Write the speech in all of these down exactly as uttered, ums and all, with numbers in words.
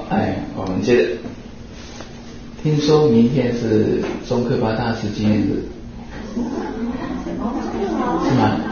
哎，我们接着。听说明天是宗喀巴大师纪念日，是吗？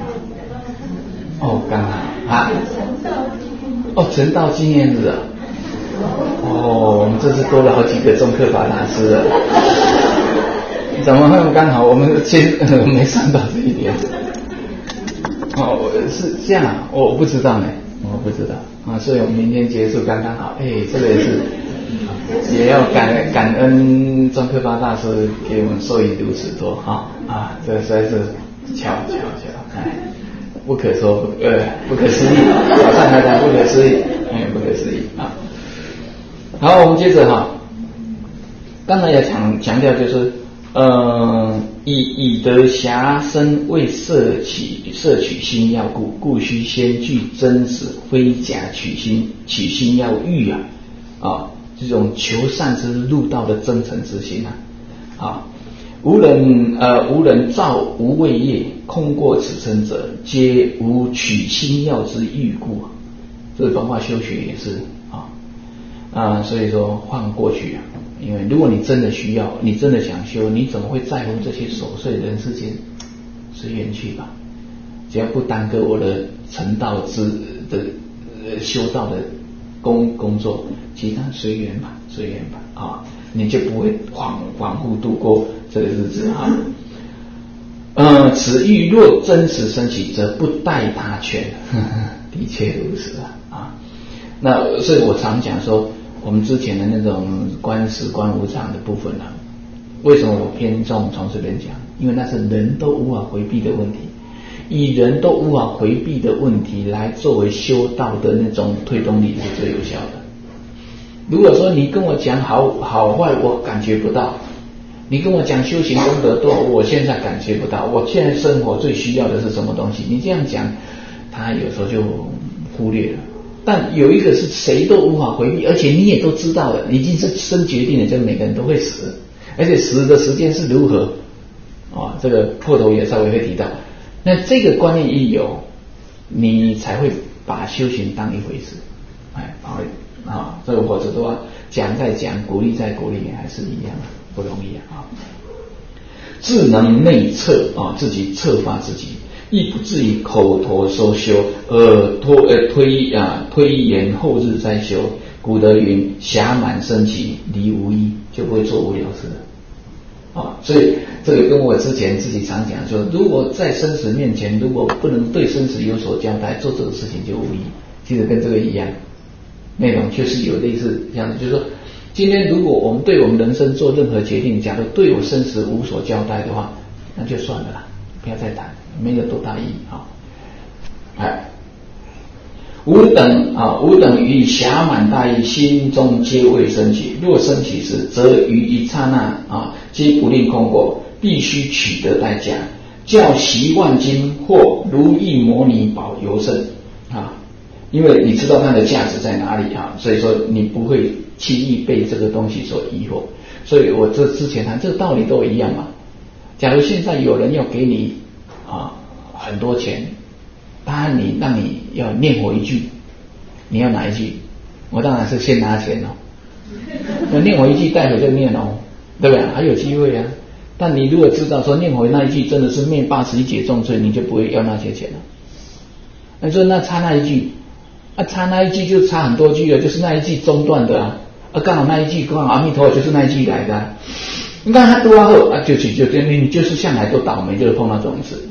哦，刚好啊。哦，成道纪念日啊。哦，我们这次多了好几个宗喀巴大师了。怎么会刚好？我们先呃没算到这一点。哦，是这样啊，我不知道呢，我不知道啊，所以我们明天结束刚刚好。哎，这个也是。也要感感恩宗喀巴大师给我们授予如此多哈啊，这实在是巧巧巧，哎，不可说呃不可思议，早上来讲不可思议，哎不可思议啊。好，我们接着哈，刚才也强强调就是呃以以得暇身为摄取摄取心要故，故须先具真实非假取心取心要欲啊啊。这种求善之入道的真诚之心啊，啊，无人呃无人造无畏业，空过此生者，皆无取心要之欲故啊。这个包括修学也是啊啊，所以说放过去啊，因为如果你真的需要，你真的想修，你怎么会在乎这些琐碎人世间？随缘去吧，只要不耽搁我的成道之的呃修道的。工工作，其他随缘吧，随缘吧啊，你就不会恍恍惚度过这个日子啊。呃，此欲若真实升起，则不待他劝，的确如此啊啊。那所以我常讲说，我们之前的那种观时观无常的部分呢、啊，为什么我偏重从事人讲？因为那是人都无法回避的问题。以人都无法回避的问题来作为修道的那种推动力是最有效的。如果说你跟我讲好好坏，我感觉不到；你跟我讲修行功德多，我现在感觉不到。我现在生活最需要的是什么东西？你这样讲，他有时候就忽略了。但有一个是谁都无法回避，而且你也都知道了，已经是生决定了，就每个人都会死，而且死的时间是如何啊？这个破头也稍微会提到。那这个观念一有，你才会把修行当一回事，哎，好啊，这个否则的话，讲再讲，鼓励再鼓励，还是一样不容易啊。自能内测啊，自己策发自己，亦不至于口头说修，而拖呃推啊推延后日再修。古德云：暇满生起，离无依，就不会做无聊事了。啊，所以这个跟我之前自己常讲说，如果在生死面前，如果不能对生死有所交代，做这个事情就无益。其实跟这个一样，内容确实有类似这样子，就是说，今天如果我们对我们人生做任何决定，假如对我生死无所交代的话，那就算了啦，不要再谈，没有多大意义啊。哎，吾等啊，吾等于暇满大意，心中皆未升起。若升起时，则于一刹那啊，皆不令空过，必须取得代价。教习万金，或如意摩尼宝尤甚啊！因为你知道它的价值在哪里啊，所以说你不会轻易被这个东西所疑惑。所以我这之前谈这个道理都一样嘛。假如现在有人要给你啊很多钱，当然你让你要念我一句，你要哪一句？我当然是先拿钱哦。那念我一句，待会就念哦，对不对？还有机会啊。但你如果知道说念我那一句真的是灭八十一劫重罪，你就不会要那些钱了。那说那差那一句，啊差那一句就差很多句了，就是那一句中断的啊，啊刚好那一句刚好阿弥陀佛就是那一句来的、啊。你看他多后啊，就就就你就是向来都倒霉，就是碰到这种事。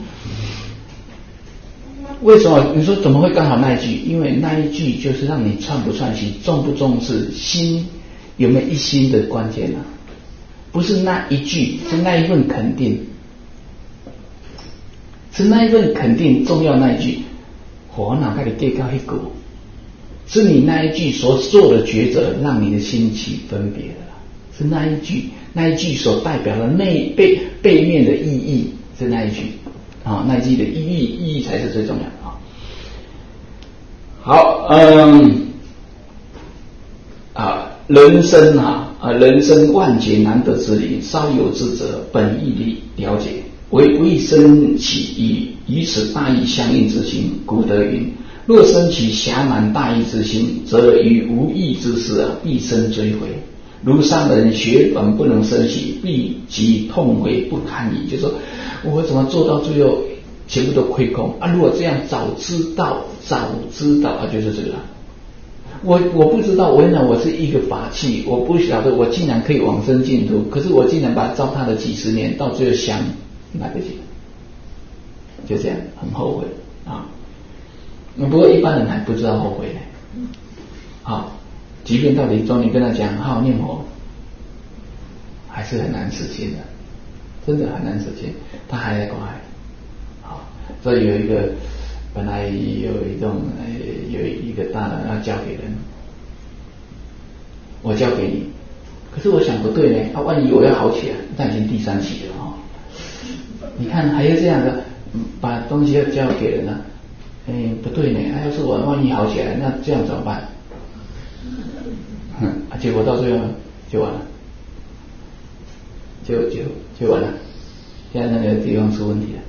为什么？你说怎么会刚好那一句？因为那一句就是让你串不串习，重不重视，心有没有一心的关键啊？不是那一句，是那一份肯定，是那一份肯定重要那一句。我哪开始给高一股？是你那一句所做的抉择，让你的心起分别了。是那一句，那一句所代表的内背背面的意义，是那一句啊，那一句的意义，意义才是最重要的啊。好，嗯，啊，人生啊。啊，人生万劫难得之理，稍有智者，本意力了解，唯不易生起以与此大义相应之心。古德云： 若生起暇满大义之心，则于无益之事啊，必生追悔。如商人血本不能生息，必即痛悔不堪矣。就是说我怎么做到最后全部都亏空啊？如果这样早知道，早知道啊，就是这个。我我不知道，原来我是一个法器，我不晓得我竟然可以往生净土，可是我竟然把它糟蹋了几十年，到最后想来不及，就这样很后悔啊。不过一般人还不知道后悔呢。好，即便到临终你跟他讲好好念佛，还是很难实现的，真的很难实现，他还在挂碍。好，所以有一个本来有一种有一个大人要交给人，我交给你，可是我想不对呢，啊，万一我要好起来，那已经第三期了哈、哦。你看还是这样的，把东西要交给人了，哎，不对呢，啊，要是我万一好起来，那这样怎么办？哼，啊，结果到最后就完了，就就就完了，现在那个地方出问题了。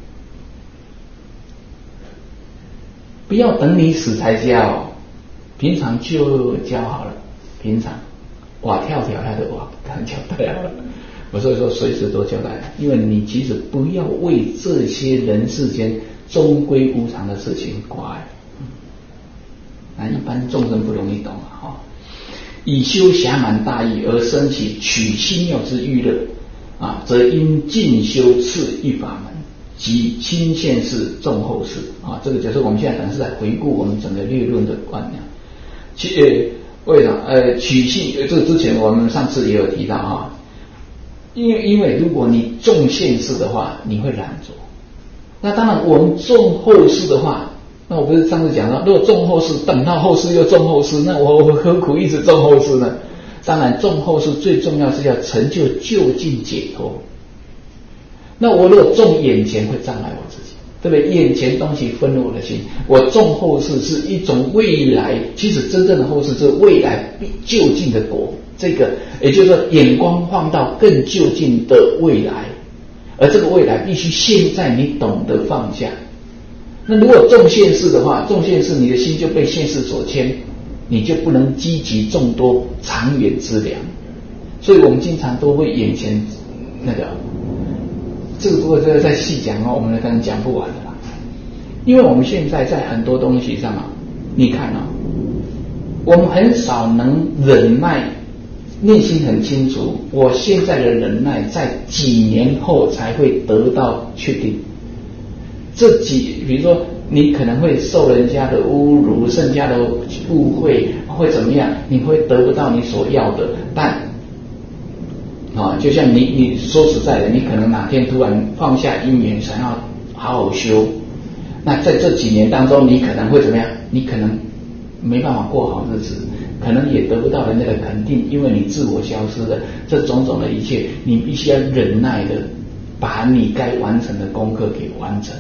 不要等你死才交，平常就交好了。平常哇跳跳他的哇很交代好了，我所以说随时都交代，因为你其实不要为这些人世间终归无常的事情挂碍。那一般众生不容易懂啊哈、哦。以修暇满大义而生起取心要之欲乐啊，则应尽修次一法门。及亲现世重后世啊，这个就是我们现在可能是在回顾我们整个略论的观念。其呃为什么呃取信？这个之前我们上次也有提到啊，因为因为如果你重现世的话，你会懒惰。那当然我们重后世的话，那我不是上次讲到，如果重后世等到后世又重后世，那我我何苦一直重后世呢？当然重后世最重要是要成就究竟解脱。那我如果重眼前会障碍我自己，对不对？眼前东西分了我的心，我重后世是一种未来，其实真正的后世是未来究竟的果，这个也就是说眼光放到更究竟的未来，而这个未来必须现在你懂得放下。那如果重现世的话，重现世你的心就被现世所牵，你就不能积极众多长远之良。所以我们经常都会眼前那个这个不过这个再细讲哦，我们可能讲不完的啦。因为我们现在在很多东西上啊，你看啊、哦，我们很少能忍耐，内心很清楚，我现在的忍耐在几年后才会得到确定。这几，比如说你可能会受人家的侮辱、人家的误会，会怎么样？你会得不到你所要的，但。啊，就像你你说实在的，你可能哪天突然放下因缘，想要好好修，那在这几年当中，你可能会怎么样？你可能没办法过好日子，可能也得不到人家的肯定，因为你自我消失了，这种种的一切，你必须要忍耐的把你该完成的功课给完成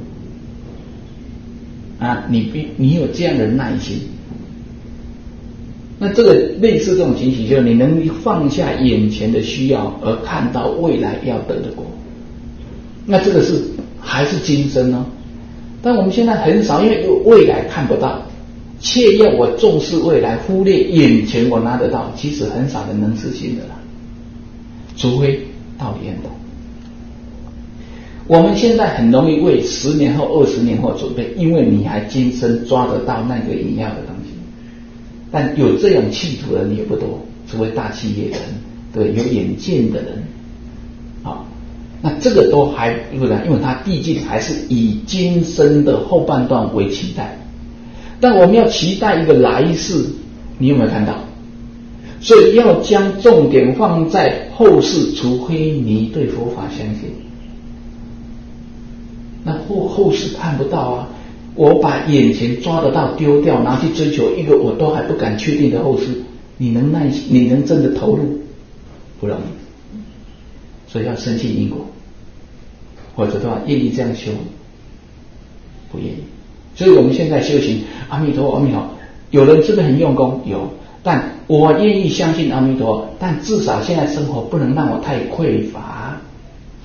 啊！你必你有这样的耐心。那这个类似这种情形，就是你能放下眼前的需要，而看到未来要得的果。那这个是还是今生哦？但我们现在很少，因为未来看不到，切要我重视未来，忽略眼前我拿得到，其实很少人能实现的啦。除非道理很懂。我们现在很容易为十年后、二十年后准备，因为你还今生抓得到那个你要的东西。但有这样企图的人也不多，除非大企业人，对，有远见的人，啊，那这个都还不然，因为他毕竟还是以今生的后半段为期待。但我们要期待一个来世，你有没有看到？所以要将重点放在后世，除非你对佛法相信，那后后世看不到啊。我把眼前抓得到丢掉，拿去追求一个我都还不敢确定的后世，你能耐心，你能真的投入？不容易。所以要深信因果，或者的话愿意这样修，不愿意。所以我们现在修行阿弥陀佛，阿弥陀佛，有人真的很用功，有，但我愿意相信阿弥陀佛，但至少现在生活不能让我太匮乏。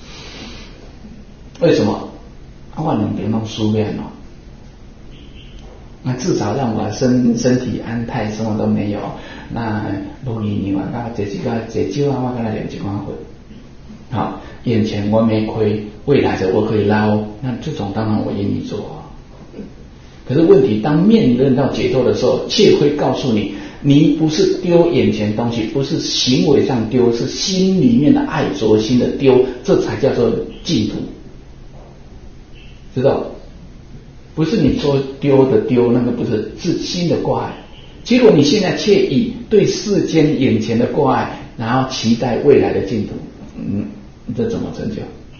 为什么？我两边都输面了。 那至少让我身身体安泰，什么都没有。那如你你晚上这几个这酒啊，我跟他两几万回。好，眼前我没亏，未来的我可以捞，那这种当然我愿意做。可是问题，当面临到解脱的时候，却会告诉你，你不是丢眼前东西，不是行为上丢，是心里面的爱着心的丢，这才叫做净土，知道？不是你说丢的丢，那个不是，是心的挂碍。结果你现在却以对世间眼前的挂碍，然后期待未来的净土，嗯，这怎么成就？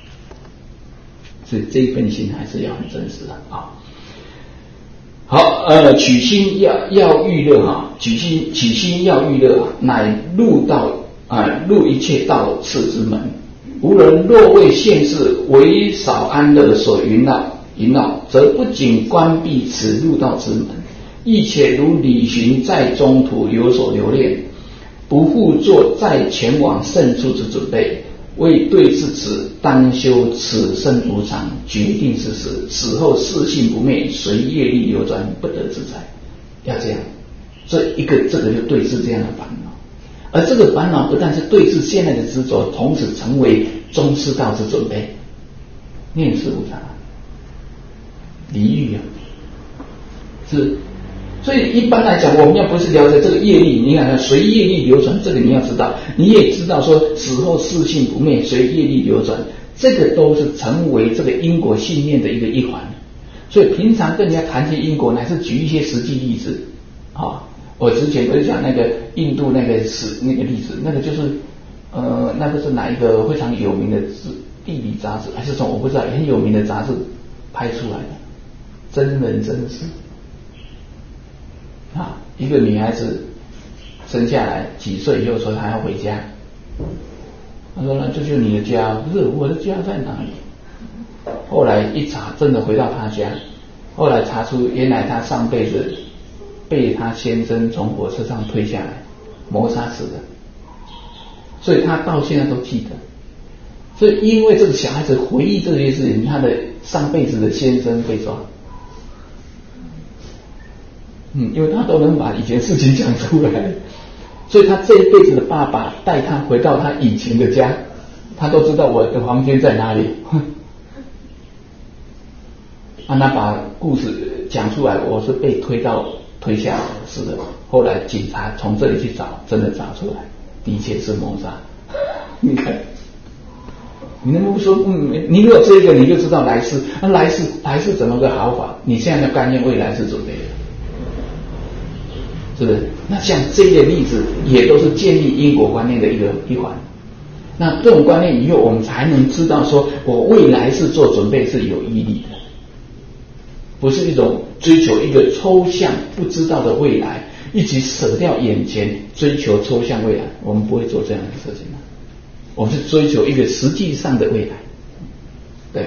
所以这一份心还是要很真实的啊。好，呃，取心要要欲乐哈，取心取心要欲乐，乃入道啊、呃，入一切道次之门。无人若为现世为少安乐所萦绕。萦绕，则不仅关闭此入道之门，亦且如旅行在中途有所留恋，不复做在前往胜处之准备。为对治此，当修此生无常，决定是死，死后世性不灭，随业力流转，不得自在。要这样，这一个这个就对治这样的烦恼，而这个烦恼不但是对治现在的执着，同时成为中士道之准备。念世无常。离欲啊，是，所以一般来讲，我们要不是了解这个业力，你看看随业力流转，这个你要知道，你也知道说死后世性不灭，随业力流转，这个都是成为这个因果信念的一个一环。所以平常跟人家谈些因果，乃是举一些实际例子啊。我之前不是讲那个印度那个史那个例子，那个就是呃，那个是哪一个非常有名的地理杂志，还是什么我不知道，很有名的杂志拍出来的。真人真事啊，一个女孩子生下来几岁以后说她要回家，她说那这就是你的家，不是我的家在哪里？后来一查，真的回到她家，后来查出原来她上辈子被她先生从火车上推下来谋杀死的，所以她到现在都记得。所以因为这个小孩子回忆这些事情，她的上辈子的先生被抓。嗯，因为他都能把以前事情讲出来，所以他这一辈子的爸爸带他回到他以前的家，他都知道我的房间在哪里。啊，他把故事讲出来，我是被推到推下来是的。后来警察从这里去找，真的找出来，的确是谋杀。你看，你能不能说，嗯，你如果这个你就知道来世，那来世来世怎么个好法？你现在的概念未来是准备的。是不是？那像这一类例子也都是建立因果观念的一个一环。那这种观念以后，我们才能知道说，我未来是做准备是有毅力的，不是一种追求一个抽象不知道的未来，一起舍掉眼前追求抽象未来。我们不会做这样的事情的，我们是追求一个实际上的未来。对。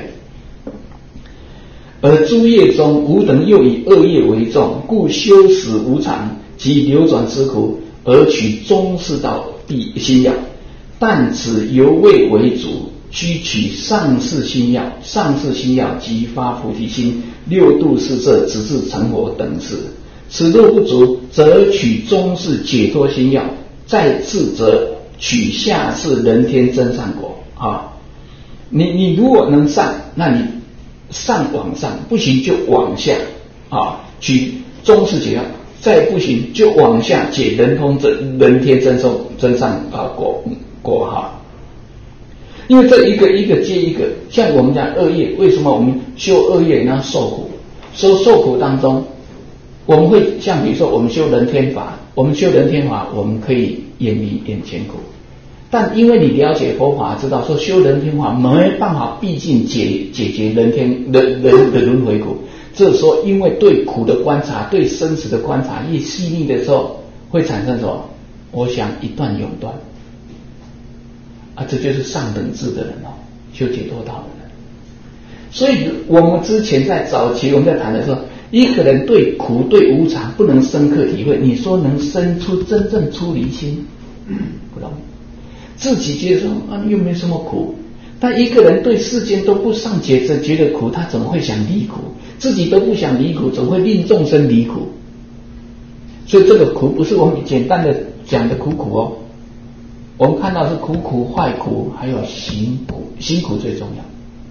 而诸业中，吾等又以恶业为重，故修死无常及流转之苦，而取中士道必心要。但此犹未为主，须取上士心要。上士心要即发菩提心，六度四摄，直至成佛等事。此若不足，则取中士解脱心要，再次则取下士人天真善果。啊，你你如果能上，那你上往上，不行就往下啊，取中士解脱。再不行就往下解人通真人天真受真善啊果果哈，因为这一个一个接一个，像我们讲恶业，为什么我们修恶业然后受苦？受受苦当中，我们会像比如说我们修人天法，我们修人天法，我们可以远离眼前苦，但因为你了解佛法，知道说修人天法没办法，毕竟解解决人天人人的轮回苦。这时候，因为对苦的观察，对生死的观察越细腻的时候，会产生什么？我想一断永断啊，这就是上等智的人哦，修解脱道的人。所以我们之前在早期我们在谈的时候，一个人对苦对无常不能深刻体会，你说能生出真正出离心，不容易。自己接受啊，又没什么苦。但一个人对世间都不上觉着觉得苦，他怎么会想离苦？ 自己都不想离苦，怎么会令众生离苦？所以这个苦不是我们简单的讲的苦苦哦，我们看到是苦苦、坏苦，还有行苦，行苦最重要。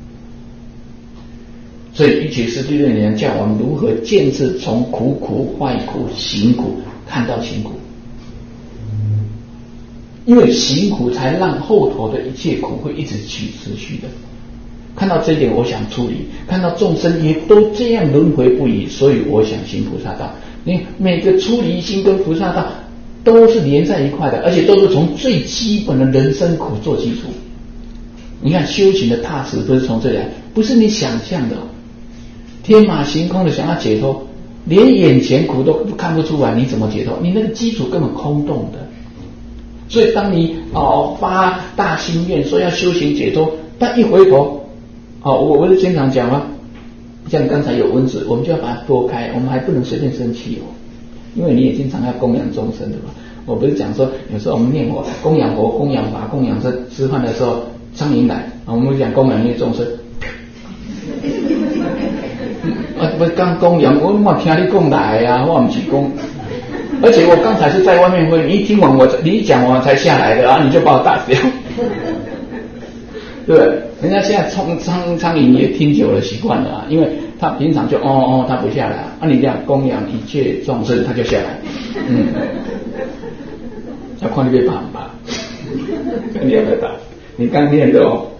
所以一起师地论人教我们如何见识从苦苦、坏苦、行苦看到行苦，因为行苦才让后头的一切苦会一直去持续的。看到这一点，我想处理；看到众生也都这样轮回不已，所以我想行菩萨道。你每个出离心跟菩萨道都是连在一块的，而且都是从最基本的人生苦做基础。你看修行的踏实都是从这里来，不是你想象的天马行空的想要解脱，连眼前苦都看不出来，你怎么解脱？你那个基础根本空洞的。所以当你哦发大心愿说要修行解脱，但一回头，哦我我是经常讲啊，像刚才有蚊子，我们就要把它拨开，我们还不能随便生气哦，因为你也经常要供养众生的嘛。我不是讲说有时候我们念佛供养佛、供养法、供养这吃饭的时候苍蝇来，我们讲供养那些众生。啊，不刚供养，我冇听你讲来啊，我唔是讲，而且我刚才是在外面会，你一听完我，你一讲完才下来的啊，你就把我打掉，对不对？人家现在苍苍苍蝇也听久了习惯了啊，因为他平常就哦哦，他不下来啊，你这样供养一切众生，他就下来，嗯，要看你被怕不怕，你要不要打？你刚念的哦。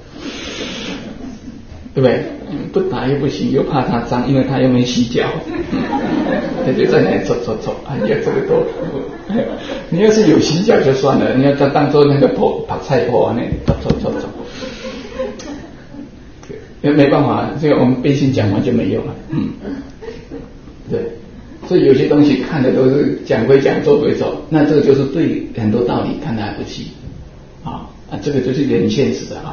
对不对？不打又不行，又怕它脏，因为它又没洗脚，他就在那里搓搓搓。哎呀，这个多！你要是有洗脚就算了，你要当当做那个破泡菜破那搓搓搓搓。也没办法，这个我们背心讲完就没有了。嗯，对，所以有些东西看的都是讲归讲，做归做，那这个就是对很多道理看得还不细啊啊，这个就是很现实的啊。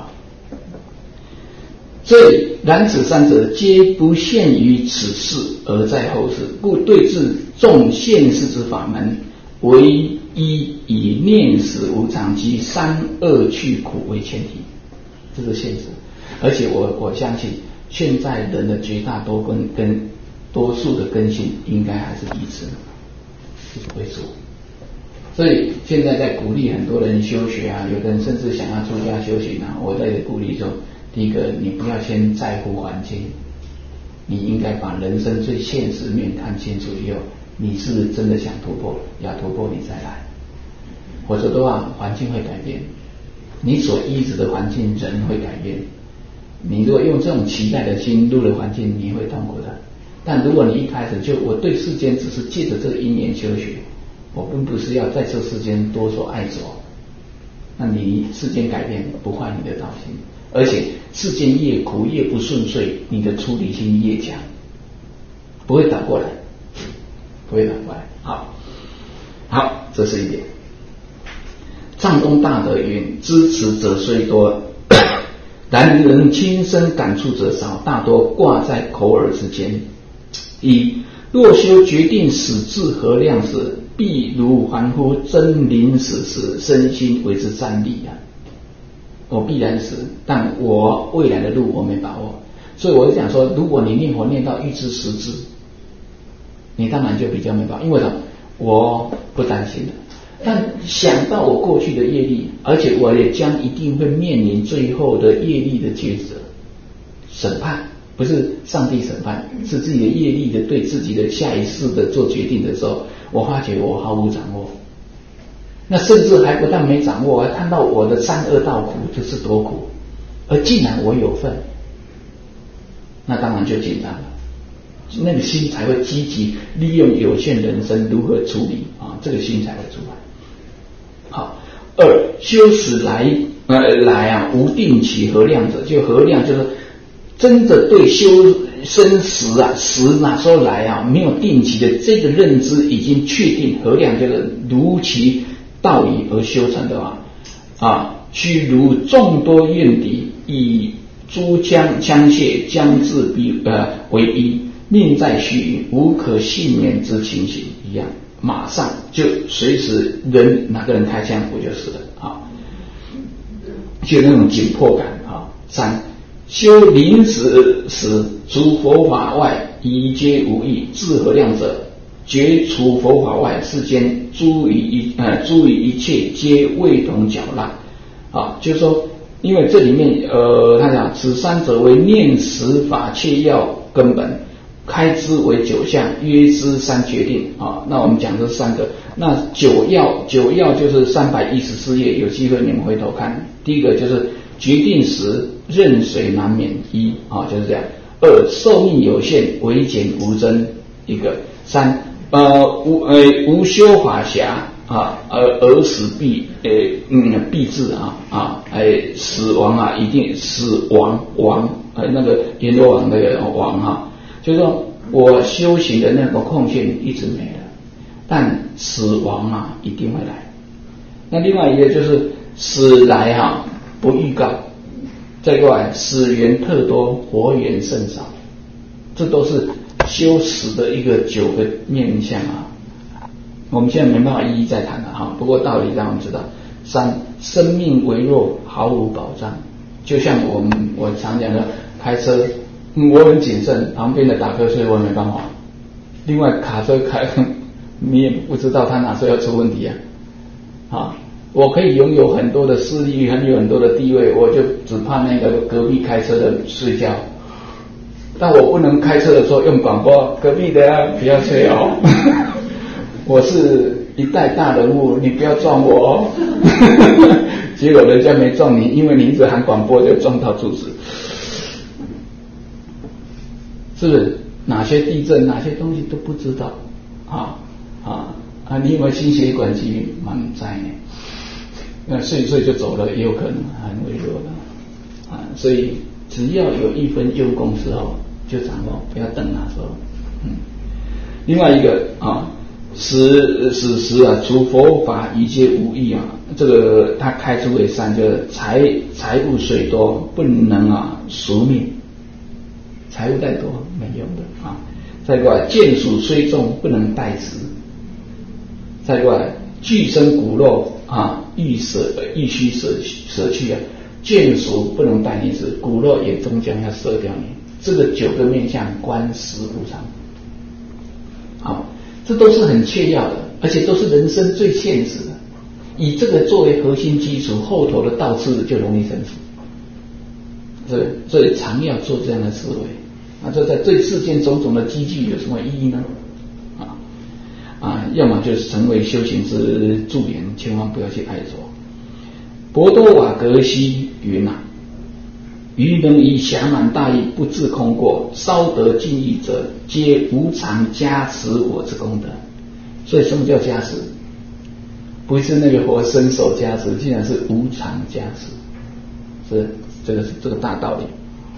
所以然此三者皆不限于此世，而在后世，故对治众现世之法门，唯一以念死无常及三恶去苦为前提，这是现实。而且我我相信现在人的绝大多根跟多数的根性应该还是一致的，就是为主。所以现在在鼓励很多人修学啊，有的人甚至想要出家修行啊，我在鼓励说，第一个，你不要先在乎环境，你应该把人生最现实面看清楚以后，你是不是真的想突破？要突破你再来，否则的话，环境会改变，你所依止的环境，人会改变。你如果用这种期待的心入了环境，你会痛苦的。但如果你一开始就我对世间只是借着这个因缘修学，我并不是要在这世间多所爱着，那你世间改变不坏你的道心。而且世间越苦越不顺遂，你的出离心越强，不会倒过来，不会倒过来。好，好，这是一点。藏宗大德云：知持者虽多，然人亲身感触者少，大多挂在口耳之间。一，若修决定死至何量时，必如凡夫真临死时，身心为之站立啊。我必然死，但我未来的路我没把握，所以我就讲说，如果你念佛念到欲知实质，你当然就比较没把握，因为什么？我不担心了。但想到我过去的业力，而且我也将一定会面临最后的业力的抉择、审判，不是上帝审判，是自己的业力的对自己的下一世的做决定的时候，我发觉我毫无掌握。那甚至还不但没掌握，还看到我的三恶道苦这是多苦，而竟然我有份，那当然就紧张了，那个心才会积极利用有限人生如何处理啊，这个心才会出来。好，二修死来呃来啊无定期何量者，就何量就是真的对修生死啊死哪时候来啊没有定期的这个认知已经确定，何量就是如其道理而修成的话啊，须如众多怨敌以诸枪枪械将至逼呃为逼，命在须臾，无可幸免之情形一样，马上就随时人哪个人开枪我就死了啊，就那种紧迫感啊。三，修临死时除佛法外一皆无益，自何量者？绝除佛法外，世间诸于一呃诸于一切皆味同嚼蜡。啊，就是说，因为这里面呃，他讲此三者为念实法切要根本，开支为九项，约之三决定啊。那我们讲这三个，那九要九要就是三百一十四页，有机会你们回头看。第一个就是决定时任谁难免一啊，就是这样。二寿命有限，唯简无增一个。三呃无呃无修法暇啊，而而死必呃嗯必至啊啊哎死亡啊一定死亡亡呃那个阎罗王那个王哈、啊，就是说我修行的那个空隙一直没了，但死亡啊一定会来。那另外一个就是死来哈、啊、不预告，再过来死缘特多，活缘甚少，这都是修死的一个九个面向啊。我们现在没办法一一再谈了哈，不过道理让我们知道。三生命微弱，毫无保障，就像我们我常讲的开车、嗯、我很谨慎，旁边的打瞌睡我没办法，另外卡车开你也不知道他哪时候要出问题啊啊！我可以拥有很多的势力，很有很多的地位，我就只怕那个隔壁开车的睡觉，但我不能开车的时候用广播，隔壁的啊不要睡哦我是一代大人物，你不要撞我哦结果人家没撞你，因为你一直喊广播就撞到柱子，是不是？哪些地震哪些东西都不知道啊啊啊！你有没有心血管疾蛮在呢？那睡一睡就走了，也有可能很微弱的啊。所以只要有一分用功时候就掌握，不要等那时候。嗯，另外一个啊。此此时啊，除佛法一皆无益啊。这个他开出为三，就是财财物虽多，不能啊赎命，财物再多没用的啊。再过来，见属虽重，不能代持。再过来，具身骨肉啊，欲舍欲须舍舍去啊，见属不能代你持，骨肉也终将要舍掉你。这个九个面向，观实无常。好。这都是很切要的，而且都是人生最现实的。以这个作为核心基础，后头的道次就容易成熟。所以，所以常要做这样的思维。那这在对世间种种的积聚有什么意义呢？啊啊，要么就是成为修行之助缘，千万不要去爱着。博多瓦格西云啊，余能以暇满大义，不自空过，稍得尽意者，皆无常加持我之功德。所以什么叫加持？不是那个佛伸手加持，竟然是无常加持，是这个是这个大道理。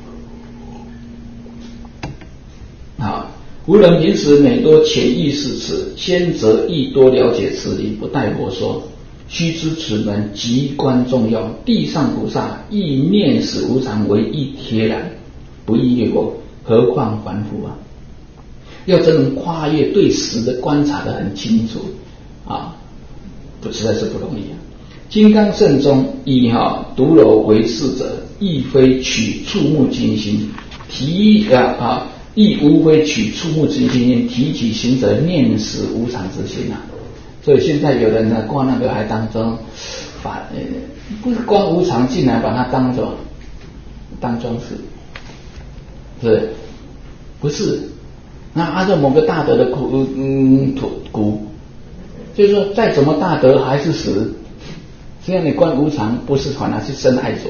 好，吾人平时每多潜意识此，先则亦多了解此理，不待佛说。须知此门极关重要，地上菩萨亦念死无常为一铁然，不易越过，何况凡夫啊？要真能跨越对死的观察得很清楚啊，不实在是不容易啊。金刚圣中以哈独楼为事者，亦非取触目惊心，提啊啊，亦无非取触目惊心，提起行者念死无常之心啊。所以现在有人呢，挂那个还当成法，呃，不是光无常，竟然把它当作当装饰，是不是？那按照某个大德的骨嗯骨，就是说再怎么大德还是死。只要你观无常，不是反而是深爱着。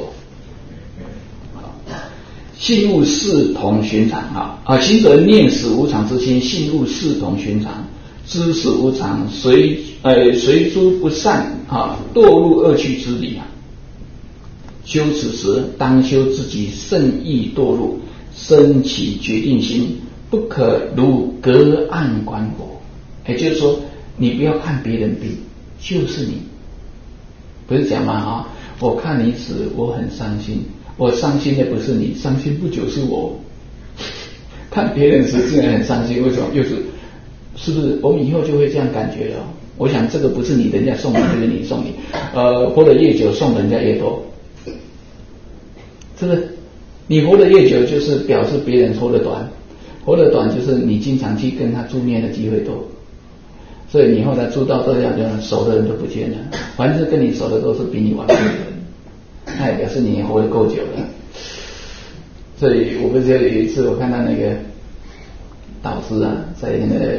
信物视同寻常啊啊！行者念死无常之心，信物视同寻常。知死无常，随呃随诸不善啊，堕入恶趣之理啊。修此时，当修自己甚易堕入，升起决定心，不可如隔岸观火。也就是说，你不要看别人病，就是你。不是讲嘛啊？我看你死，我很伤心。我伤心的不是你，伤心不久是我。看别人死，竟然很伤心，为什么？又是。是不是我们以后就会这样感觉了？我想这个不是你人家送你，就是你送你。呃，活得越久，送人家越多。是不是？你活得越久，就是表示别人活得短； 活得短就是你经常去跟他住面的机会多，所以你后来住到这样，就熟的人都不见了，凡是跟你熟的都是比你晚的人，那也表示你活得够久了。所以我不是有一次我看到那个导师啊，在那个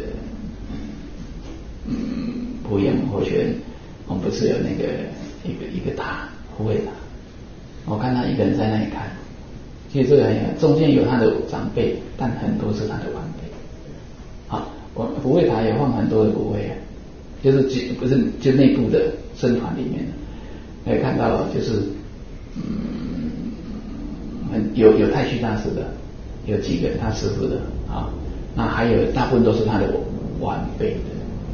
嗯普眼活泉，我们不是有那个一个一个塔护卫塔，我看他一个人在那里看，其实这个很中间有他的长辈，但很多是他的晚辈。好，我护卫塔也放很多的护卫啊，就是不是就内部的僧团里面的，可以看到就是嗯。有有太虚大师的，有几个他师父的啊，那还有大部分都是他的晚辈的。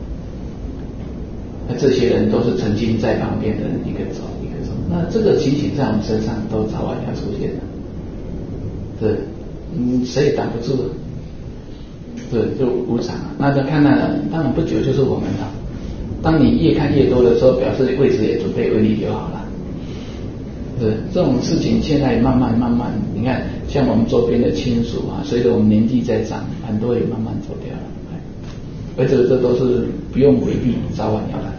那这些人都是曾经在旁边的人，一个走一个走。那这个情形在我们身上都早晚要出现的，对，嗯，谁也挡不住的，对，就无常啊。那就看到，当然不久就是我们了。当你越看越多的时候，表示位置也准备为你留好了。是这种事情现在慢慢慢慢，你看像我们周边的亲属啊，随着我们年纪在长，很多也慢慢走掉了，而且这都是不用回避，早晚要来。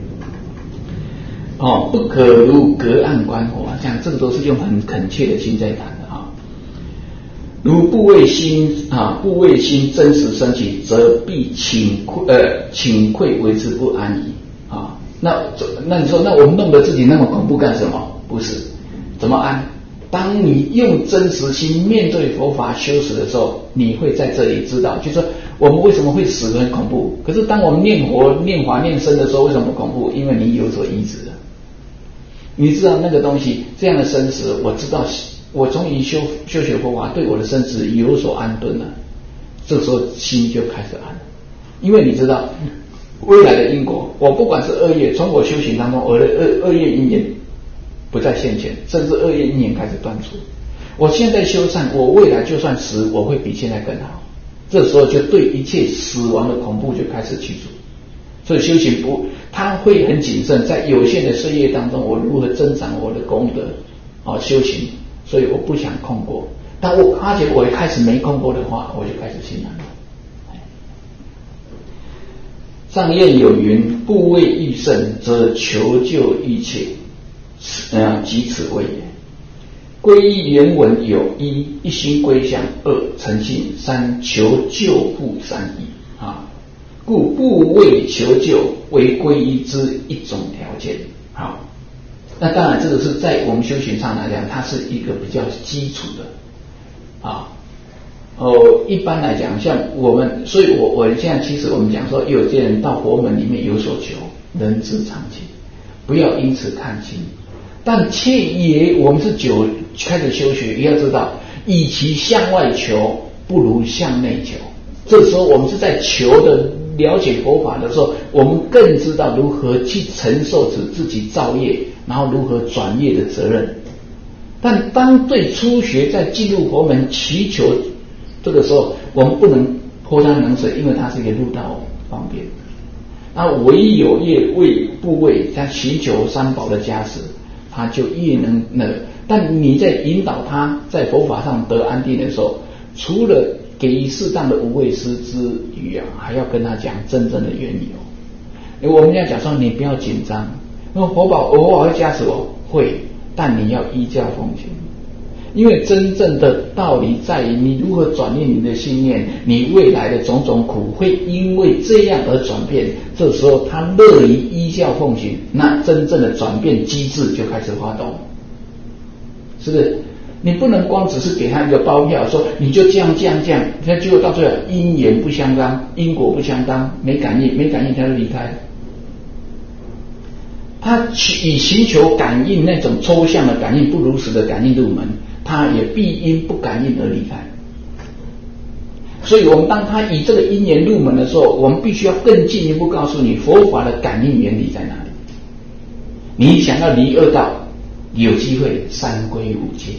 哦，不可如隔岸观火啊，像这个都是用很恳切的心在谈的啊。如不为心啊，不为心真实升起，则必请愧呃请愧为之不安矣啊。那那你说，那我们弄得自己那么恐怖干什么？不是。怎么安？当你用真实心面对佛法修持的时候，你会在这里知道，就是说我们为什么会死得很恐怖。可是当我们念佛、念法、念僧的时候，为什么不恐怖？因为你有所依止了。你知道那个东西，这样的生死，我知道，我从于修修学佛法，对我的生死有所安顿了。这时候心就开始安了，因为你知道未来的因果，我不管是恶业，从我修行当中，我的恶恶业因缘不再现前，甚至恶业因缘开始断除。我现在修善，我未来就算死，我会比现在更好。这时候就对一切死亡的恐怖就开始去除。所以修行不，他会很谨慎，在有限的岁月当中，我如何增长我的功德啊、哦、修行。所以我不想空过，但我而且我一开始没空过的话，我就开始心安了。上谚有云：不为欲胜，则求救欲切。呃，即此谓也。皈依原文有一一心归向，二诚信，三求救护三义啊。故不为求救为皈依之一种条件。好，那当然这个是在我们修行上来讲，它是一个比较基础的啊。哦，一般来讲，像我们，所以我我现在其实我们讲说，有些人到佛门里面有所求，人之常情，不要因此看轻。但切也，我们是久开始修学，也要知道，与其向外求，不如向内求。这时候我们是在求的了解佛法的时候，我们更知道如何去承受自自己造业，然后如何转业的责任。但当对初学在进入佛门祈求这个时候，我们不能泼他冷水，因为它是一个入道方便。那唯有业为不为他祈求三宝的加持，他就越能那个。但你在引导他在佛法上得安定的时候，除了给予适当的无畏施之余啊，还要跟他讲真正的缘由。我们要讲说，你不要紧张，因为佛宝偶尔会加持我，会，但你要依教奉行。因为真正的道理在于你如何转变你的信念，你未来的种种苦会因为这样而转变。这时候他乐于依教奉行，那真正的转变机制就开始发动，是不是？你不能光只是给他一个包票，说你就这样这样这样，那结果到最后因缘不相当，因果不相当，没感应，没感应他就离开。他以寻求感应那种抽象的感应、不如实的感应入门，他也必因不感应而离开。所以我们当他以这个因缘入门的时候，我们必须要更进一步告诉你佛法的感应原理在哪里。你想要离恶道，有机会三归五戒。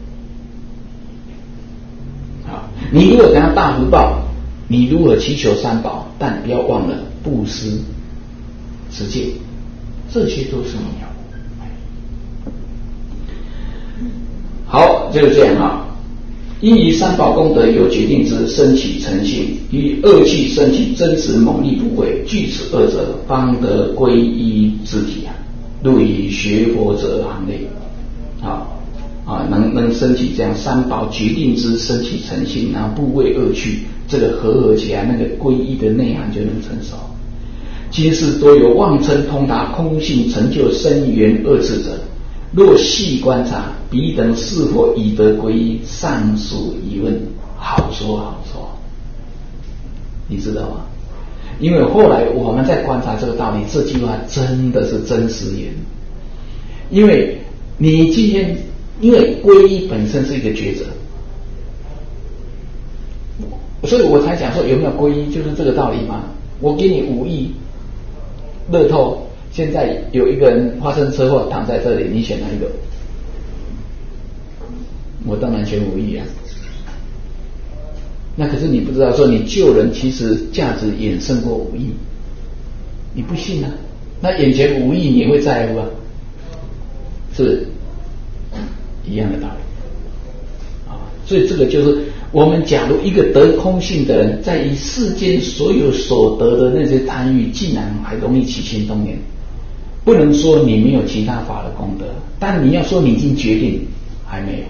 好，你如果想要大福报，你如何祈求三宝，但不要忘了布施、持戒，这些都是你要。好，就是这样啊。 因于三宝功德有决定之升起诚信，与恶气升起真实猛力不会，具此二者，方得皈依之体啊，入于学佛者行列。好啊，能能升起这样三宝决定之升起诚信，然后不畏恶趣，这个合合起来，那个皈依的内涵就能成熟。今世多有妄称通达空性成就深圆二字者，若细观察，彼等是否已得皈依，尚属疑问。好说好说，你知道吗？因为后来我们在观察这个道理，这句话真的是真实言。因为你今天，因为皈依本身是一个抉择，所以我才讲说有没有皈依，就是这个道理嘛。我给你五亿乐透，现在有一个人发生车祸躺在这里，你选哪一个？我当然选五亿啊。那可是你不知道说你救人其实价值远胜过五亿，你不信啊？那眼前五亿你会在乎啊？是一样的道理啊。所以这个就是我们假如一个得空性的人，在于世间所有所得的那些贪欲，竟然还容易起心动念，不能说你没有其他法的功德，但你要说你已经决定，还没有。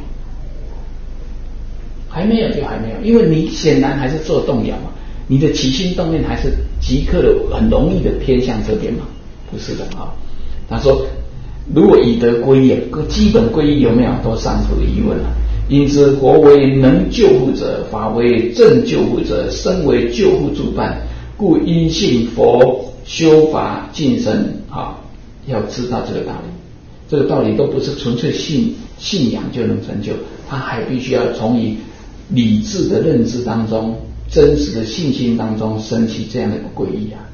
还没有就还没有，因为你显然还是做动摇嘛，你的起心动念还是即刻的很容易的偏向这边嘛，不是的啊。他说，如果已得皈依，基本皈依有没有都尚属疑问了。因之佛为能救护者，法为正救护者，身为救护助伴，故因信佛修法净身啊，要知道这个道理。这个道理都不是纯粹信信仰就能成就，他还必须要从以理智的认知当中，真实的信心当中升起这样的一个皈依啊。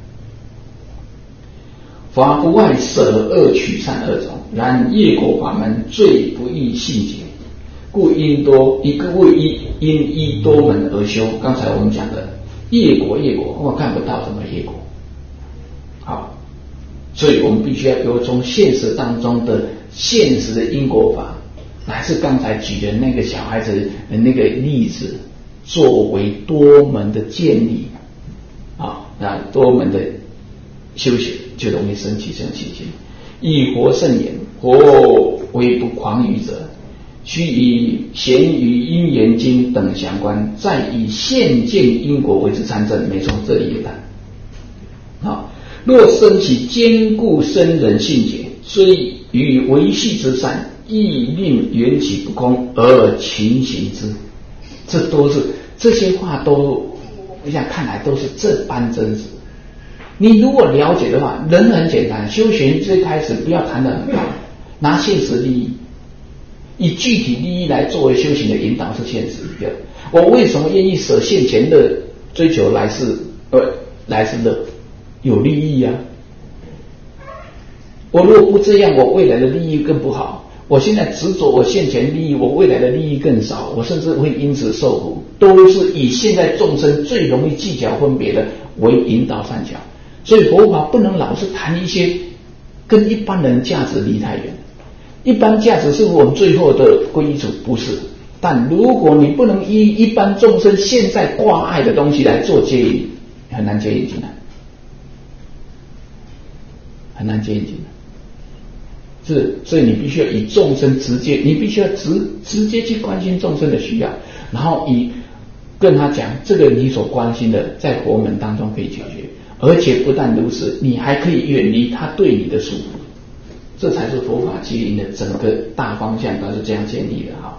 法不外舍恶取善二种，然业果法门最不易信解，故因多一个为一因依多门而修。刚才我们讲的业果业果，我看不到什么业果，好，所以我们必须要由从现实当中的现实的因果法，乃是刚才举的那个小孩子的那个例子，作为多门的建立啊，那多门的修行就容易升起这种信心。以佛圣言，佛为不诳语者，须以贤语因缘经等相关，再以现见因果为之参证。没错，这里也谈啊。若升起坚固深人信解，虽于维系之善，亦令缘起不空而勤行之。这都是这些话都，我想看来都是这般真实。你如果了解的话，人很简单，修行最开始不要谈得很高，拿现实利益，以具体利益来作为修行的引导是现实的。我为什么愿意舍现前乐，追求来世呃来世乐？有利益啊！我如果不这样，我未来的利益更不好。我现在执着我现前利益，我未来的利益更少，我甚至会因此受苦。都是以现在众生最容易计较分别的为引导善巧。所以佛法不能老是谈一些跟一般人价值离太远。一般价值是我们最后的皈依处，不是。但如果你不能依一般众生现在挂碍的东西来做接引，很难接引进来，很难接引进来。是，所以你必须要以众生直接，你必须要直直接去关心众生的需要，然后以跟他讲，这个你所关心的，在佛门当中可以解决。而且不但如此，你还可以远离他对你的束缚，这才是佛法接引的整个大方向，都是这样建立的哈。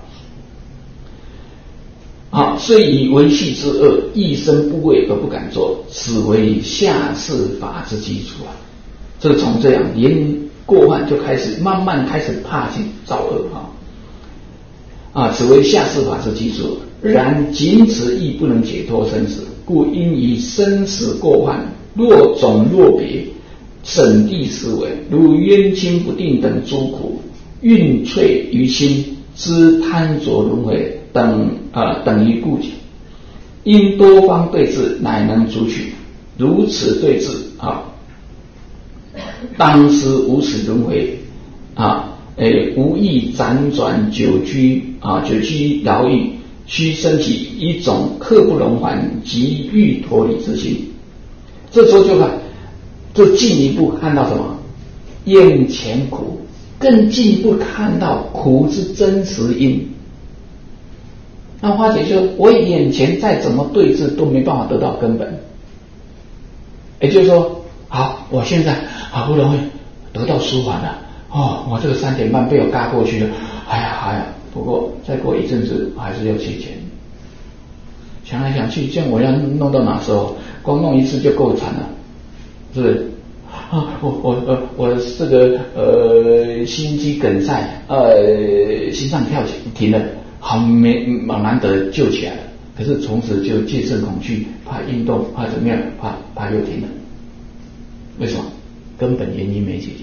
好，虽以维系之恶，一生不畏而不敢做，此为下世法之基础啊。这个从这样连过患就开始慢慢开始怕去造恶哈啊，此为下世法之基础。然仅此亦不能解脱生死，故因以生死过患若种若别，审谛思维，如冤亲不定等诸苦，蕴萃于心，知贪着轮回等啊、呃、等于故体，因多方对治，乃能逐取。如此对治啊，当思无始轮回啊，诶，无意辗转久居啊，久居牢狱， 须升起一种刻不容缓及欲脱离之心。这时候就看，就进一步看到什么？眼前苦，更进一步看到苦之真实因。那花姐说，我眼前再怎么对治都没办法得到根本。也就是说，好，我现在好不容易得到舒缓了，哦，我这个三点半被我嘎过去了，哎呀哎呀，不过再过一阵子还是要借钱。想来想去，这样我要弄到哪时候？光弄一次就够惨了，是不是？啊，我我呃我这个呃心肌梗塞，呃心脏跳停了，好没蛮难得救起来了。可是从此就戒慎恐惧，怕运动，怕怎么样，怕怕又停了。为什么？根本原因没解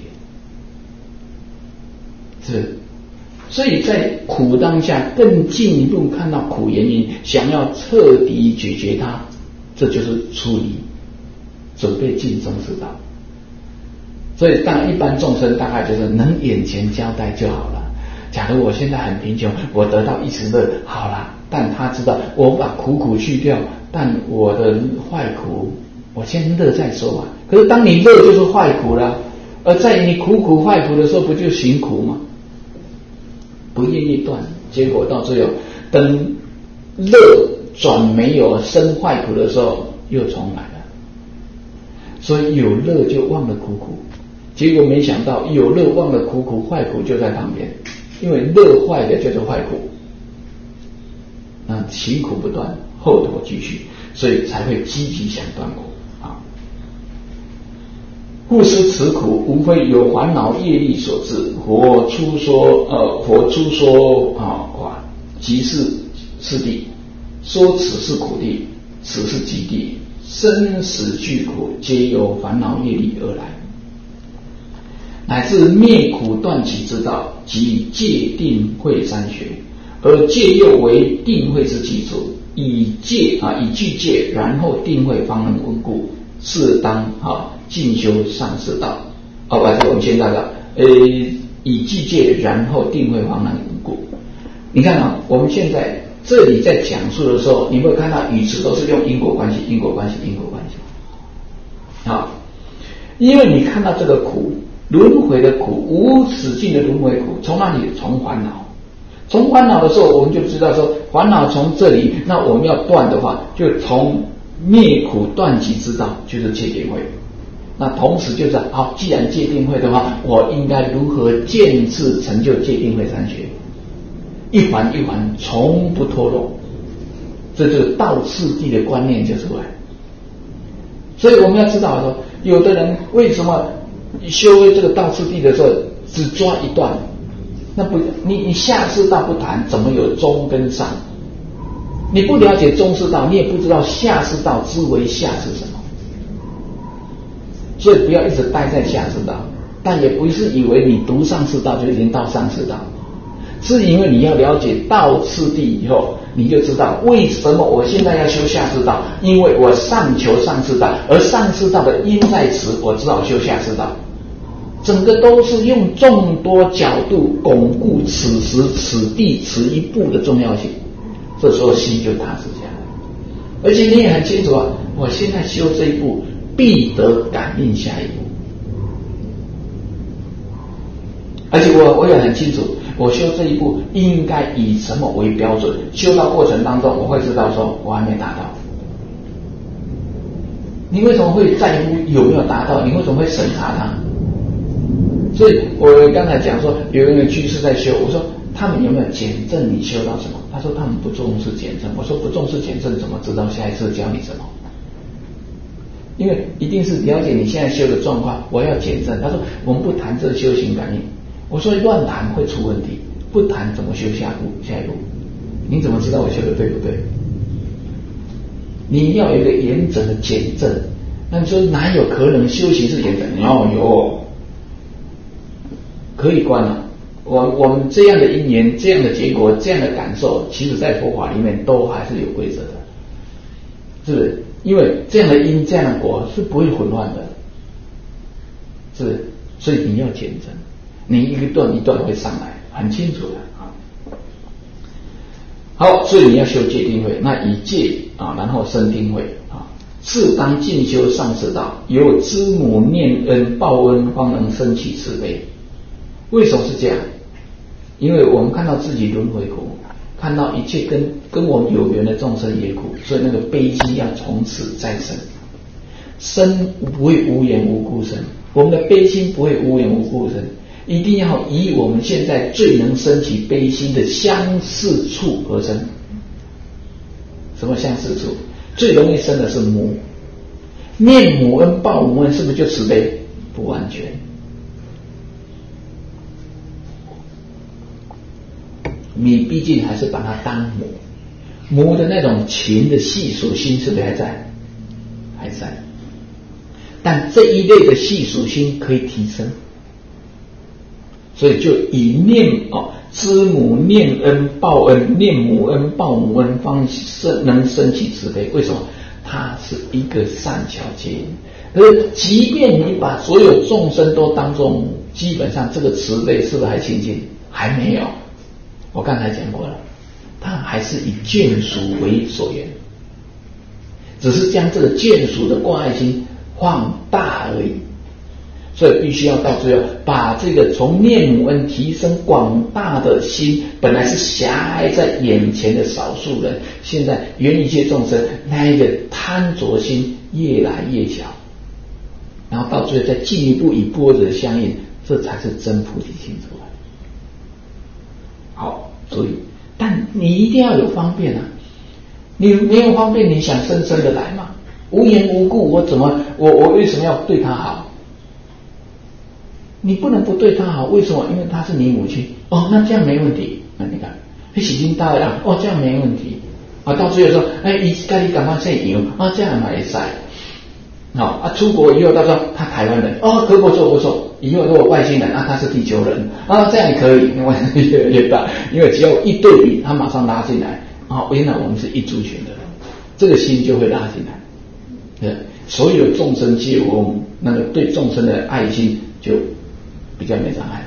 决。是，所以在苦当下更进一步看到苦原因，想要彻底解决它，这就是出离，准备进中士道。所以当然一般众生大概就是能眼前交代就好了。假如我现在很贫穷，我得到一时乐，好啦，但他知道我把苦苦去掉，但我的坏苦我先乐再说嘛。可是当你乐就是坏苦了，而在你苦苦坏苦的时候，不就行苦吗？不愿意断，结果到最后等乐转没有生坏苦的时候又重来了。所以有乐就忘了苦苦，结果没想到有乐忘了苦苦，坏苦就在旁边，因为乐坏的就是坏苦，那行苦不断，后头继续，所以才会积极想断苦啊。故思此苦无非有烦恼业力所致。佛出说呃，佛出说啊法，即是次第，说此是苦地，此是极地，生死俱苦，皆由烦恼业力而来。乃至灭苦断集之道，即戒定慧三学，而戒又为定慧之基础，以戒啊以具戒，然后定慧方能稳固，是当啊进修上士道。哦，或者我们现在的呃以具戒，然后定慧方能稳固。你看啊，我们现在这里在讲述的时候，你会看到语词都是用因果关系、因果关系、因果关系。好，因为你看到这个苦。轮回的苦，无止境的轮回苦，从哪里？从烦恼。从烦恼的时候，我们就知道说，烦恼从这里，那我们要断的话，就从灭苦断集之道，就是戒定慧。那同时就是，好，既然戒定慧的话，我应该如何渐次成就戒定慧三学？一环一环，从不脱落。这就是道次第的观念就出来。所以我们要知道说，有的人为什么修这个道次第的时候只抓一段，那不你你下士道不谈，怎么有中跟上？你不了解中士道，你也不知道下士道之为下是什么。所以不要一直待在下士道，但也不是以为你读上士道就已经到上士道，是因为你要了解道次第以后，你就知道为什么我现在要修下士道，因为我上求上士道，而上士道的因在此，我只好修下士道。整个都是用众多角度巩固此时此地此一步的重要性，这时候心就踏实下来。而且你也很清楚啊，我现在修这一步必得感应下一步，而且我我也很清楚，我修这一步应该以什么为标准，修到过程当中我会知道说我还没达到。你为什么会在乎有没有达到？你为什么会审查它？所以我刚才讲说有一个居士在修，我说他们有没有检证你修到什么？他说他们不重视检证。我说不重视检证怎么知道下一次教你什么？因为一定是了解你现在修的状况，我要检证。他说我们不谈这修行感应。我说乱谈会出问题，不谈怎么修下步下一步？你怎么知道我修的对不对？你要有一个严整的检证。那你说哪有可能修行是严整？要有。可以观了，我我们这样的因缘、这样的结果、这样的感受，其实在佛法里面都还是有规则的，是不是？因为这样的因、这样的果是不会混乱的，是不是？所以你要检证，你一段一段会上来，很清楚的啊。 好，所以你要修戒定慧，那以戒啊，然后生定慧啊，是当进修上师道，由知母念恩报恩，方能生起慈悲。为什么是这样？因为我们看到自己轮回苦，看到一切跟跟我们有缘的众生也苦，所以那个悲心要从此再生。生不会无缘无故生，我们的悲心不会无缘无故生，一定要以我们现在最能升起悲心的相似处而生。什么相似处？最容易生的是母，念母恩报母恩，是不是就慈悲？不完全。你毕竟还是把它当母，母的那种情的细属心是不是还在？还在。但这一类的细属心可以提升，所以就以念哦，知母念恩报恩，念母恩报母恩，方生能生起慈悲。为什么？它是一个善巧结因。而即便你把所有众生都当作，基本上这个慈悲是不是还清净？还没有。我刚才讲过了，它还是以眷属为所缘，只是将这个眷属的关爱心放大而已。所以必须要到最后把这个从念母恩提升广大的心，本来是狭隘在眼前的少数人，现在缘一切众生，那一个贪着心越来越小，然后到最后再进一步以般若相应，这才是真菩提心出来。好，所以但你一定要有方便啊，你没有方便，你想生生的来吗？无缘无故，我怎么我我为什么要对他好？你不能不对他好，为什么？因为他是你母亲哦，那这样没问题。那你看，洗心大量哦，这样没问题啊。到最后说，哎，你该你赶快再游啊，这样买晒。好啊，出国以后，他说他台湾人哦，可不错不错。以后如果外星人啊，他是地球人啊，这样也可以，问题越来越大。因为只要一对比，他马上拉进来啊，原来我们是一族群的人，这个心就会拉进来。对，所有众生皆有我母，那个对众生的爱心就比较没障碍了。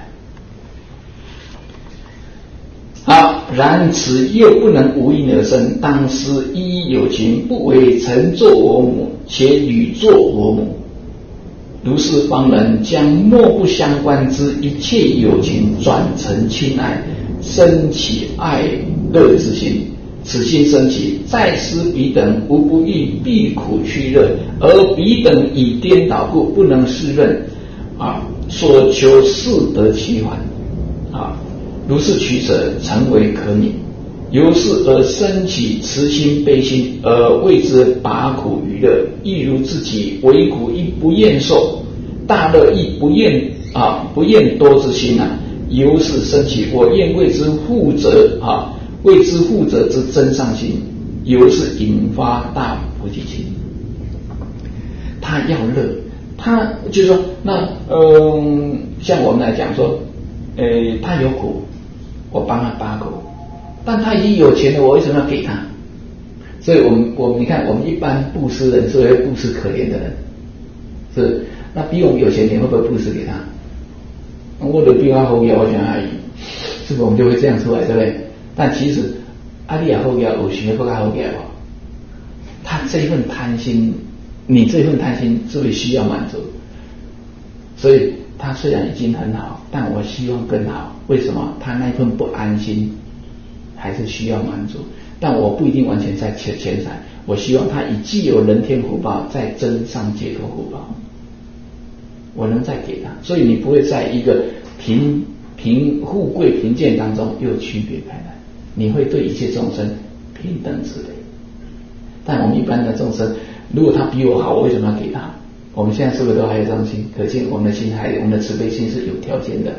好，然此又不能无因而生，当思一有情，不为曾作我母，且屡作我母。如是方能将莫不相关之一切有情转成亲爱，生起爱乐之心。此心生起，再思彼等无不欲避苦趋乐，而彼等以颠倒故，不能适任啊，所求适得其还啊。如是取舍，诚为可悯。由是而生起慈心悲心，而为之拔苦娱乐，亦如自己为苦亦不厌受，大乐亦不厌啊不厌多之心啊。由是生起我愿为之负责啊，为之负责之真上心，由是引发大菩提心。他要乐，他就是说，那嗯，像我们来讲说，呃，他有苦，我帮他拔苦，但他已经有钱了，我为什么要给他？所以我们我们你看，我们一般布施人是会布施可怜的人，是那比我们有钱，你会不会布施给他？我的比他后腰，我想阿姨，是不是我们就会这样出来，对不对？但其实阿利亚后腰，我学不他后腰，他这一份贪心，你这份贪心是不是需要满足？所以他虽然已经很好，但我希望更好。为什么？他那份不安心还是需要满足，但我不一定完全在钱财，我希望他以既有人天福报，再增上解脱福报，我能再给他。所以你不会在一个贫贫富贵贫贱当中又区别开来，你会对一切众生平等慈悲。但我们一般的众生，如果他比我好，我为什么要给他？我们现在是不是都还有这种心？可见我们的心还，我们的慈悲心是有条件的。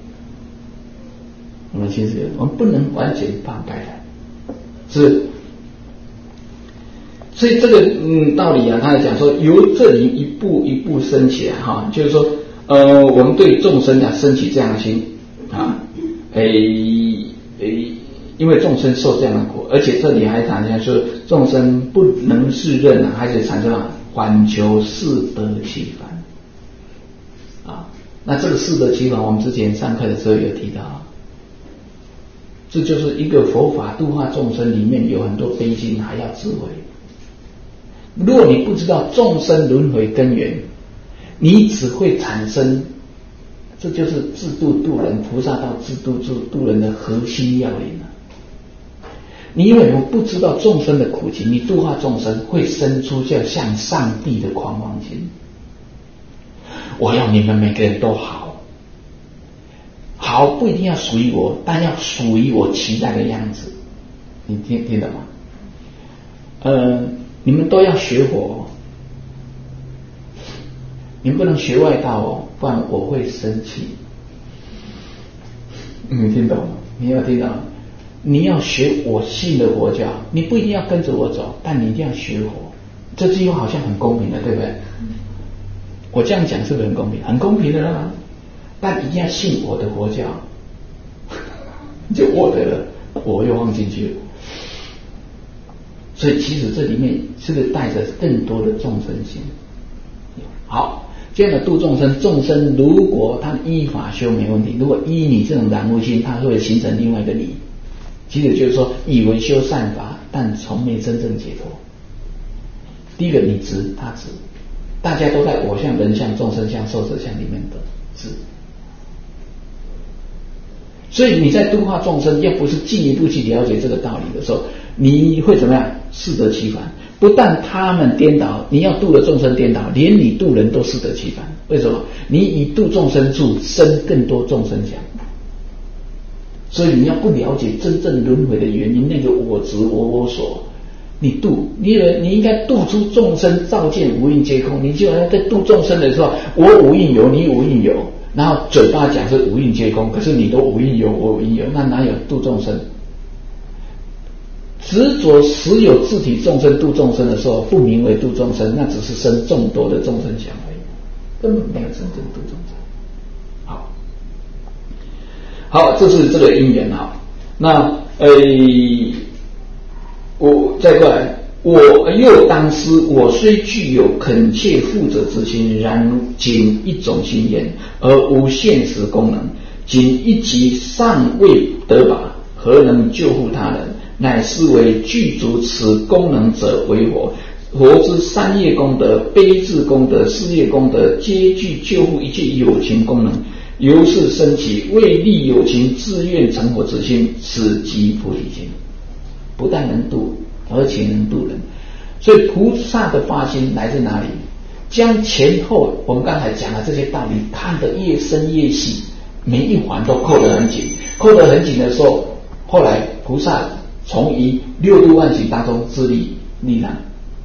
我们的心是有，我们不能完全放开来，是。所以这个嗯道理啊，他讲说由这里一步一步升起来哈，就是说呃，我们对众生啊升起这样的心啊，诶诶，因为众生受这样的苦，而且这里还谈下说众生不能适任啊，还是产生了缓求适得其反啊。那这个适得其反，我们之前上课的时候有提到， 这就是一个佛法度化众生里面有很多悲心，还要智慧。如果你不知道众生轮回根源，你只会产生，这就是自度度人，菩萨道自度度度人的核心要领啊。你因为不知道众生的苦情，你度化众生会生出叫像上帝的狂妄心。我要你们每个人都好，好不一定要属于我，但要属于我期待的样子。你听听懂吗？呃，你们都要学佛，你们不能学外道哦，不然我会生气。你听懂吗？你要听懂吗？你要学我信的佛教，你不一定要跟着我走，但你一定要学佛。这句话好像很公平的，对不对？我这样讲是不是很公平？很公平的啦，但一定要信我的佛教，就我的了，我又放进去了。所以其实这里面是不是带着更多的众生心？好，这样的度众生，众生如果他依法修没问题，如果依你这种染污心，他会形成另外一个你。其实就是说，以为修善法，但从没真正解脱。第一个，你执，他执，大家都在我相、人相、众生相、寿者相里面的执。所以你在度化众生，要不是进一步去了解这个道理的时候，你会怎么样？适得其反。不但他们颠倒，你要度的众生颠倒，连你度人都适得其反。为什么？你以度众生处生更多众生相。所以你要不了解真正轮回的原因，那个我执我我所，你度你你应该度出众生照见无印皆空。你就好像在度众生的时候，我无印有，你无印有，然后嘴巴讲是无印皆空，可是你都无印有，我无印有，那哪有度众生？执着实有自体众生度众生的时候，不名为度众生，那只是生众多的众生相而已，根本没有真正度众生。好。好，这是这个因缘哈。那呃，我再过来，我又当思，我虽具有恳切护者之心，然仅一种心眼，而无现实功能，仅一级尚未得拔，何能救护他人？乃是为具足此功能者为佛。佛之三业功德、悲智功德、事业功德，皆具救护一切有情功能。由是生起为利有情自愿成佛之心，此即菩提心。不但能度，而且能度人。所以菩萨的发心来自哪里？将前后我们刚才讲的这些道理看得越深越细，每一环都扣得很紧。扣得很紧的时候，后来菩萨从于六度万行当中自利利让。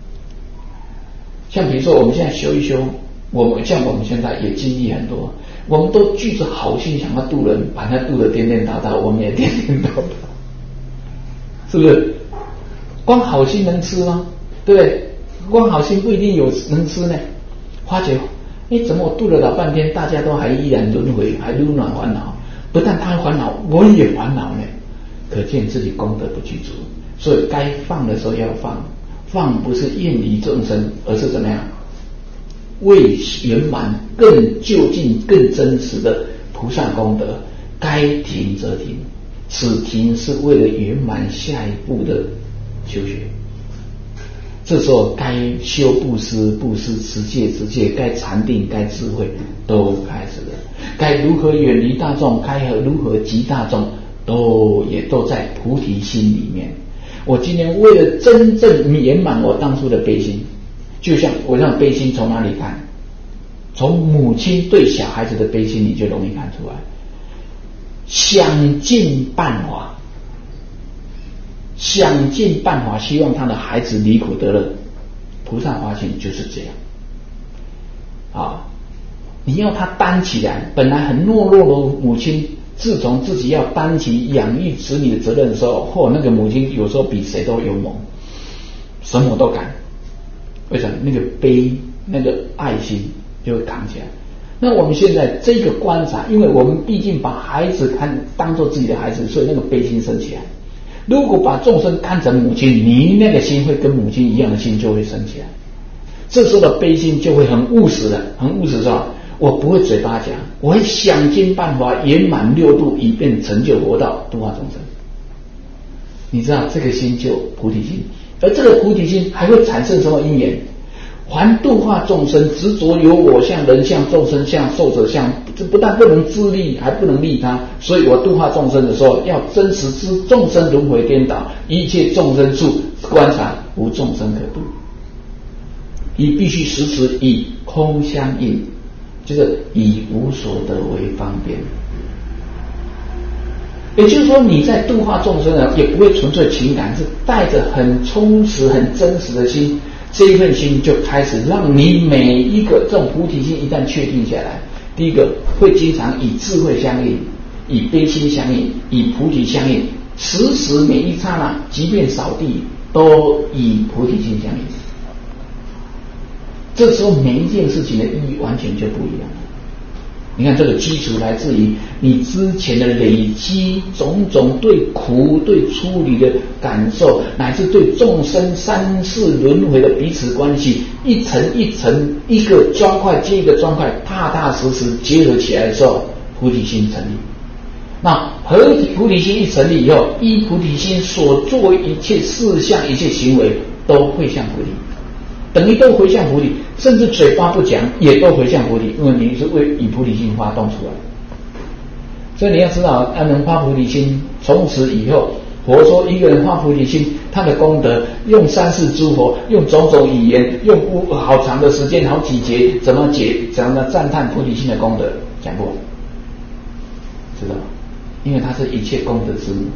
像比如说我们现在修一修，我们像我们现在也经历很多，我们都具着好心想要度人，把他度得颠颠倒倒，我们也颠颠倒倒，是不是？光好心能吃吗？对不对？光好心不一定有能吃呢。发觉，哎，怎么我度了老半天，大家都还依然轮回，还lưu暖烦恼？不但他烦恼，我也烦恼呢。可见自己功德不具足，所以该放的时候要放，放不是厌离众生，而是怎么样？为圆满更就近、更真实的菩萨功德，该停则停。此停是为了圆满下一步的修学。这时候该修布施、布施持戒、持戒，该禅定、该智慧都开始了。该如何远离大众，该如何集大众，都也都在菩提心里面。我今天为了真正圆满我当初的悲心，就像我让悲心从哪里看？从母亲对小孩子的悲心你就容易看出来。想尽办法，想尽办法希望他的孩子离苦得乐，菩萨发心就是这样啊！你要他担起来，本来很懦弱的母亲，自从自己要担起养育子女的责任的时候，嚯、哦，那个母亲有时候比谁都勇猛，什么都敢。为什么？那个悲，那个爱心就会扛起来。那我们现在这个观察，因为我们毕竟把孩子看当做自己的孩子，所以那个悲心升起来。如果把众生看成母亲，你那个心会跟母亲一样的心就会升起来。这时候的悲心就会很务实的，很务实的。我不会嘴巴讲，我会想尽办法圆满六度，以便成就佛道，度化众生。 你知道这个心就菩提心，而这个菩提心还会产生什么因缘？凡度化众生，执着有我相、人相、众生相、寿者相，这不但不能自利，还不能利他。所以我度化众生的时候，要真实知众生轮回颠倒，一切众生处观察，无众生可度。你必须时时以空相应，就是以无所得为方便。也就是说，你在度化众生呢，也不会纯粹情感，是带着很充实、很真实的心。这一份心就开始让你每一个这种菩提心一旦确定下来，第一个会经常以智慧相应，以悲心相应，以菩提相应，时时每一刹那，即便扫地都以菩提心相应。这时候每一件事情的意义完全就不一样了。你看这个基础来自于你之前的累积种种对苦对出离的感受，乃至对众生三世轮回的彼此关系，一层一层一个砖块接一个砖块踏踏实实结合起来的时候，菩提心成立。那和菩提心一成立以后，依菩提心所做一切事项一切行为都会向菩提，等于都回向菩提，甚至嘴巴不讲也都回向菩提，因为你是为以菩提心发动出来。所以你要知道，要能发菩提心，从此以后，佛说一个人发菩提心，他的功德用三世诸佛用种种语言，用好长的时间好几节，怎么解怎么赞叹菩提心的功德，讲过，知道吗？因为它是一切功德之母。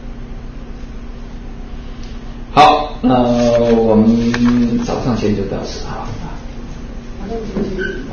好，那我们早上先就到此，好。好